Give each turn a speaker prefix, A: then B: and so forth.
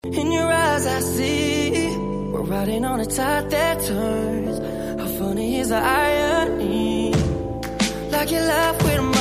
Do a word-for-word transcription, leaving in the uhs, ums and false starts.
A: In your eyes I see we're riding on a tide that turns. How funny is the irony? Like you laugh with